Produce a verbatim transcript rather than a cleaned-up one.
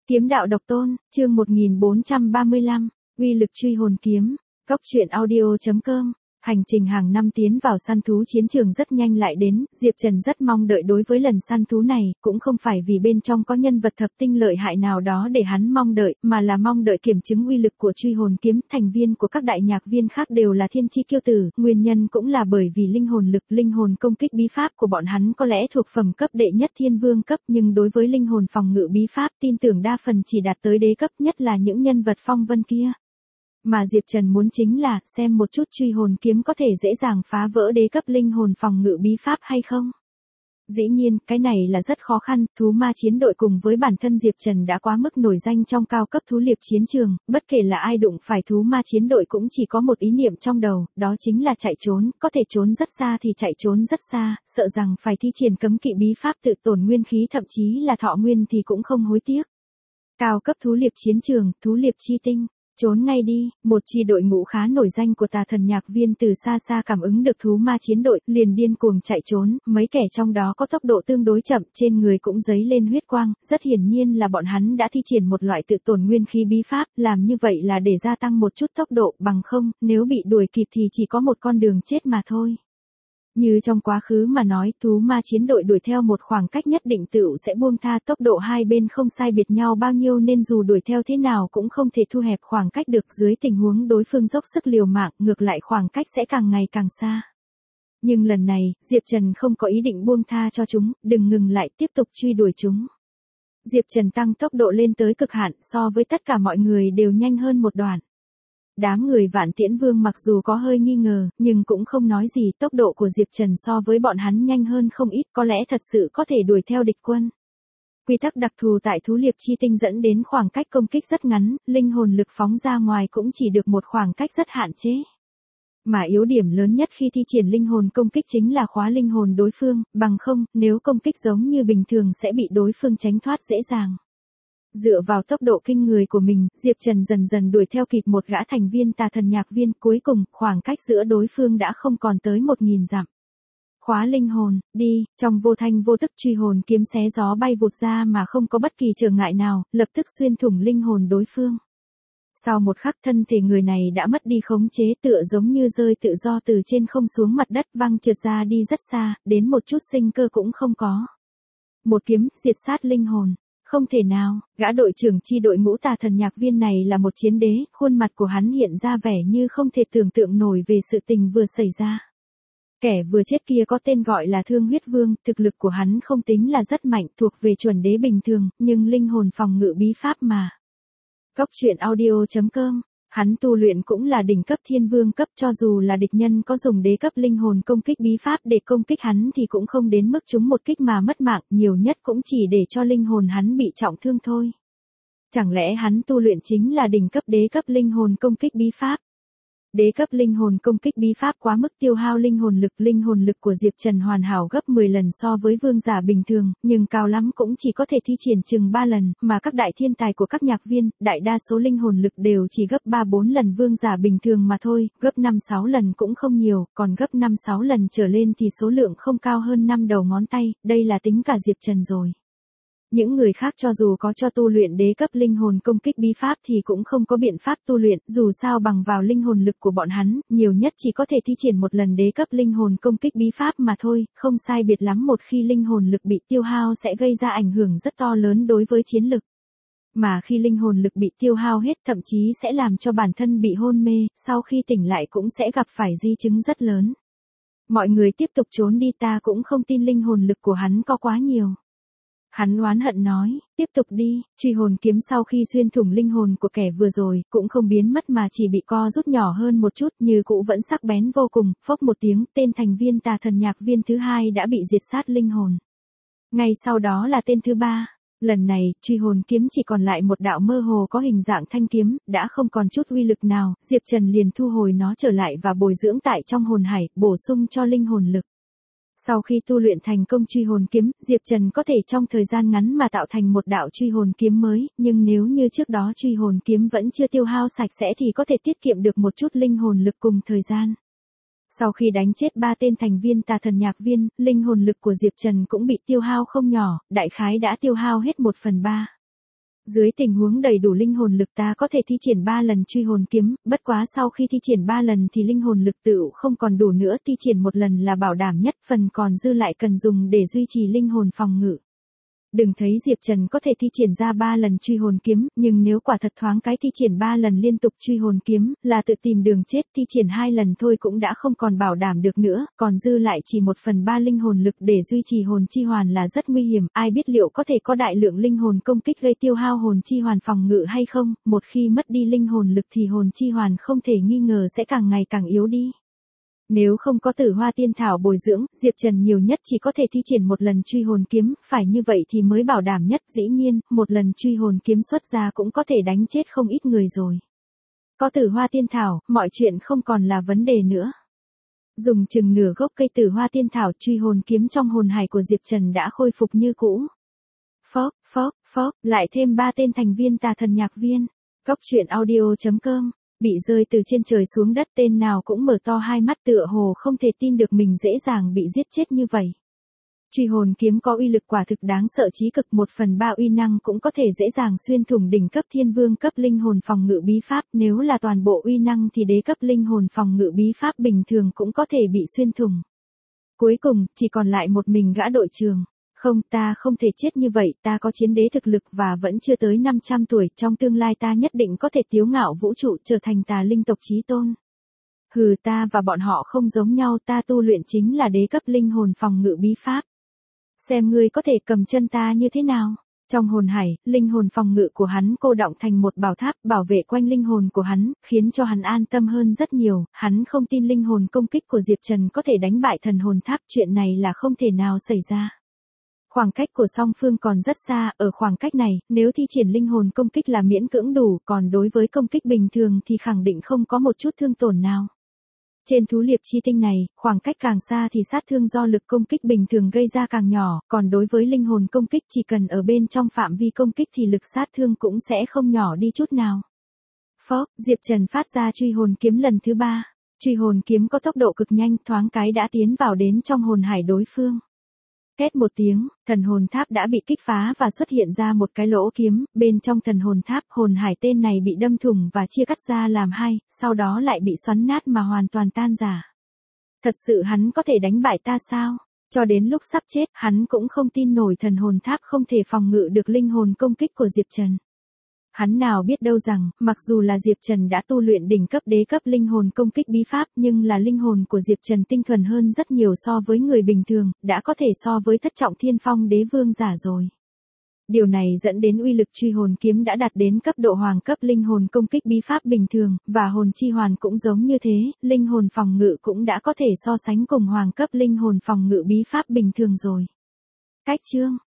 Kiếm đạo độc tôn, chương một nghìn bốn trăm ba mươi lăm, uy lực truy hồn kiếm, cốc truyện audio chấm com. Hành trình hàng năm tiến vào săn thú chiến trường rất nhanh lại đến, Diệp Trần rất mong đợi đối với lần săn thú này, cũng không phải vì bên trong có nhân vật thập tinh lợi hại nào đó để hắn mong đợi, mà là mong đợi kiểm chứng uy lực của truy hồn kiếm. Thành viên của các đại nhạc viên khác đều là thiên chi kiêu tử, nguyên nhân cũng là bởi vì linh hồn lực, linh hồn công kích bí pháp của bọn hắn có lẽ thuộc phẩm cấp đệ nhất thiên vương cấp, nhưng đối với linh hồn phòng ngự bí pháp tin tưởng đa phần chỉ đạt tới đế cấp, nhất là những nhân vật phong vân kia. Mà Diệp Trần muốn chính là xem một chút truy hồn kiếm có thể dễ dàng phá vỡ đế cấp linh hồn phòng ngự bí pháp hay không. Dĩ nhiên, cái này là rất khó khăn, thú ma chiến đội cùng với bản thân Diệp Trần đã quá mức nổi danh trong cao cấp thú liệp chiến trường, bất kể là ai đụng phải thú ma chiến đội cũng chỉ có một ý niệm trong đầu, đó chính là chạy trốn, có thể trốn rất xa thì chạy trốn rất xa, sợ rằng phải thi triển cấm kỵ bí pháp tự tổn nguyên khí thậm chí là thọ nguyên thì cũng không hối tiếc. Cao cấp thú liệp chiến trường, thú liệp chi tinh. Trốn ngay đi, một chi đội ngũ khá nổi danh của tà thần nhạc viên từ xa xa cảm ứng được thú ma chiến đội, liền điên cuồng chạy trốn, mấy kẻ trong đó có tốc độ tương đối chậm, trên người cũng dấy lên huyết quang, rất hiển nhiên là bọn hắn đã thi triển một loại tự tổn nguyên khí bí pháp, làm như vậy là để gia tăng một chút tốc độ, bằng không, nếu bị đuổi kịp thì chỉ có một con đường chết mà thôi. Như trong quá khứ mà nói, thú ma chiến đội đuổi theo một khoảng cách nhất định tựu sẽ buông tha, tốc độ hai bên không sai biệt nhau bao nhiêu nên dù đuổi theo thế nào cũng không thể thu hẹp khoảng cách được, dưới tình huống đối phương dốc sức liều mạng, ngược lại khoảng cách sẽ càng ngày càng xa. Nhưng lần này, Diệp Trần không có ý định buông tha cho chúng, đừng ngừng lại, tiếp tục truy đuổi chúng. Diệp Trần tăng tốc độ lên tới cực hạn, so với tất cả mọi người đều nhanh hơn một đoạn. Đám người Vạn Tiễn Vương mặc dù có hơi nghi ngờ, nhưng cũng không nói gì, tốc độ của Diệp Trần so với bọn hắn nhanh hơn không ít, có lẽ thật sự có thể đuổi theo địch quân. Quy tắc đặc thù tại thú liệp chi tinh dẫn đến khoảng cách công kích rất ngắn, linh hồn lực phóng ra ngoài cũng chỉ được một khoảng cách rất hạn chế. Mà yếu điểm lớn nhất khi thi triển linh hồn công kích chính là khóa linh hồn đối phương, bằng không, nếu công kích giống như bình thường sẽ bị đối phương tránh thoát dễ dàng. Dựa vào tốc độ kinh người của mình, Diệp Trần dần dần đuổi theo kịp một gã thành viên tà thần nhạc viên, cuối cùng, khoảng cách giữa đối phương đã không còn tới một nghìn dặm. Khóa linh hồn, đi, trong vô thanh vô tức truy hồn kiếm xé gió bay vụt ra mà không có bất kỳ trở ngại nào, lập tức xuyên thủng linh hồn đối phương. Sau một khắc thân thể người này đã mất đi khống chế, tựa giống như rơi tự do từ trên không xuống mặt đất, văng trượt ra đi rất xa, đến một chút sinh cơ cũng không có. Một kiếm, diệt sát linh hồn. Không thể nào, gã đội trưởng chi đội ngũ tà thần nhạc viên này là một chiến đế, khuôn mặt của hắn hiện ra vẻ như không thể tưởng tượng nổi về sự tình vừa xảy ra. Kẻ vừa chết kia có tên gọi là Thương Huyết Vương, thực lực của hắn không tính là rất mạnh, thuộc về chuẩn đế bình thường, nhưng linh hồn phòng ngự bí pháp mà. Cốc truyện audio chấm com. Hắn tu luyện cũng là đỉnh cấp thiên vương cấp, cho dù là địch nhân có dùng đế cấp linh hồn công kích bí pháp để công kích hắn thì cũng không đến mức trúng một kích mà mất mạng, nhiều nhất cũng chỉ để cho linh hồn hắn bị trọng thương thôi. Chẳng lẽ hắn tu luyện chính là đỉnh cấp đế cấp linh hồn công kích bí pháp? Đế cấp linh hồn công kích bí pháp quá mức tiêu hao linh hồn lực, linh hồn lực của Diệp Trần hoàn hảo gấp mười lần so với vương giả bình thường, nhưng cao lắm cũng chỉ có thể thi triển chừng ba lần, mà các đại thiên tài của các nhạc viên, đại đa số linh hồn lực đều chỉ gấp ba bốn lần vương giả bình thường mà thôi, gấp năm sáu lần cũng không nhiều, còn gấp năm sáu lần trở lên thì số lượng không cao hơn năm đầu ngón tay, đây là tính cả Diệp Trần rồi. Những người khác cho dù có cho tu luyện đế cấp linh hồn công kích bí pháp thì cũng không có biện pháp tu luyện, dù sao bằng vào linh hồn lực của bọn hắn, nhiều nhất chỉ có thể thi triển một lần đế cấp linh hồn công kích bí pháp mà thôi, không sai biệt lắm một khi linh hồn lực bị tiêu hao sẽ gây ra ảnh hưởng rất to lớn đối với chiến lực. Mà khi linh hồn lực bị tiêu hao hết thậm chí sẽ làm cho bản thân bị hôn mê, sau khi tỉnh lại cũng sẽ gặp phải di chứng rất lớn. Mọi người tiếp tục trốn đi, ta cũng không tin linh hồn lực của hắn có quá nhiều. Hắn oán hận nói, tiếp tục đi, truy hồn kiếm sau khi xuyên thủng linh hồn của kẻ vừa rồi, cũng không biến mất mà chỉ bị co rút nhỏ hơn một chút, như cũ vẫn sắc bén vô cùng, phốc một tiếng, tên thành viên tà thần nhạc viên thứ hai đã bị diệt sát linh hồn. Ngay sau đó là tên thứ ba, lần này, truy hồn kiếm chỉ còn lại một đạo mơ hồ có hình dạng thanh kiếm, đã không còn chút uy lực nào, Diệp Trần liền thu hồi nó trở lại và bồi dưỡng tại trong hồn hải, bổ sung cho linh hồn lực. Sau khi tu luyện thành công truy hồn kiếm, Diệp Trần có thể trong thời gian ngắn mà tạo thành một đạo truy hồn kiếm mới, nhưng nếu như trước đó truy hồn kiếm vẫn chưa tiêu hao sạch sẽ thì có thể tiết kiệm được một chút linh hồn lực cùng thời gian. Sau khi đánh chết ba tên thành viên tà thần nhạc viên, linh hồn lực của Diệp Trần cũng bị tiêu hao không nhỏ, đại khái đã tiêu hao hết một phần ba. Dưới tình huống đầy đủ linh hồn lực ta có thể thi triển ba lần truy hồn kiếm, bất quá sau khi thi triển ba lần thì linh hồn lực tựu không còn đủ nữa, thi triển một lần là bảo đảm nhất, phần còn dư lại cần dùng để duy trì linh hồn phòng ngự. Đừng thấy Diệp Trần có thể thi triển ra ba lần truy hồn kiếm, nhưng nếu quả thật thoáng cái thi triển ba lần liên tục truy hồn kiếm, là tự tìm đường chết, thi triển hai lần thôi cũng đã không còn bảo đảm được nữa, còn dư lại chỉ một phần ba linh hồn lực để duy trì hồn chi hoàn là rất nguy hiểm, ai biết liệu có thể có đại lượng linh hồn công kích gây tiêu hao hồn chi hoàn phòng ngự hay không, một khi mất đi linh hồn lực thì hồn chi hoàn không thể nghi ngờ sẽ càng ngày càng yếu đi. Nếu không có Tử Hoa Tiên Thảo bồi dưỡng, Diệp Trần nhiều nhất chỉ có thể thi triển một lần truy hồn kiếm, phải như vậy thì mới bảo đảm nhất, dĩ nhiên, một lần truy hồn kiếm xuất ra cũng có thể đánh chết không ít người rồi. Có Tử Hoa Tiên Thảo, mọi chuyện không còn là vấn đề nữa. Dùng chừng nửa gốc cây Tử Hoa Tiên Thảo, truy hồn kiếm trong hồn hải của Diệp Trần đã khôi phục như cũ. Phóp, phóp, phóp, lại thêm ba tên thành viên Tà Thần Nhạc Viên. Cốc truyện audio chấm com. Bị rơi từ trên trời xuống đất, tên nào cũng mở to hai mắt tựa hồ không thể tin được mình dễ dàng bị giết chết như vậy. Truy hồn kiếm có uy lực quả thực đáng sợ chí cực, một phần ba uy năng cũng có thể dễ dàng xuyên thủng đỉnh cấp thiên vương cấp linh hồn phòng ngự bí pháp, nếu là toàn bộ uy năng thì đế cấp linh hồn phòng ngự bí pháp bình thường cũng có thể bị xuyên thủng. Cuối cùng, chỉ còn lại một mình gã đội trưởng. Không, ta không thể chết như vậy, ta có chiến đế thực lực và vẫn chưa tới năm trăm tuổi, trong tương lai ta nhất định có thể tiếu ngạo vũ trụ, trở thành tà linh tộc chí tôn. Hừ, ta và bọn họ không giống nhau, ta tu luyện chính là đế cấp linh hồn phòng ngự bí pháp. Xem ngươi có thể cầm chân ta như thế nào. Trong hồn hải, linh hồn phòng ngự của hắn cô đọng thành một bảo tháp bảo vệ quanh linh hồn của hắn, khiến cho hắn an tâm hơn rất nhiều, hắn không tin linh hồn công kích của Diệp Trần có thể đánh bại thần hồn tháp, chuyện này là không thể nào xảy ra. Khoảng cách của song phương còn rất xa, ở khoảng cách này, nếu thi triển linh hồn công kích là miễn cưỡng đủ, còn đối với công kích bình thường thì khẳng định không có một chút thương tổn nào. Trên thú liệp chi tinh này, khoảng cách càng xa thì sát thương do lực công kích bình thường gây ra càng nhỏ, còn đối với linh hồn công kích chỉ cần ở bên trong phạm vi công kích thì lực sát thương cũng sẽ không nhỏ đi chút nào. Phó, Diệp Trần phát ra truy hồn kiếm lần thứ ba. Truy hồn kiếm có tốc độ cực nhanh, thoáng cái đã tiến vào đến trong hồn hải đối phương. Két một tiếng, thần hồn tháp đã bị kích phá và xuất hiện ra một cái lỗ kiếm, bên trong thần hồn tháp, hồn hải tên này bị đâm thủng và chia cắt ra làm hai, sau đó lại bị xoắn nát mà hoàn toàn tan rã. Thật sự hắn có thể đánh bại ta sao? Cho đến lúc sắp chết, hắn cũng không tin nổi thần hồn tháp không thể phòng ngự được linh hồn công kích của Diệp Trần. Hắn nào biết đâu rằng, mặc dù là Diệp Trần đã tu luyện đỉnh cấp đế cấp linh hồn công kích bí pháp, nhưng là linh hồn của Diệp Trần tinh thuần hơn rất nhiều so với người bình thường, đã có thể so với thất trọng thiên phong đế vương giả rồi. Điều này dẫn đến uy lực truy hồn kiếm đã đạt đến cấp độ hoàng cấp linh hồn công kích bí pháp bình thường, và hồn chi hoàn cũng giống như thế, linh hồn phòng ngự cũng đã có thể so sánh cùng hoàng cấp linh hồn phòng ngự bí pháp bình thường rồi. Cách chương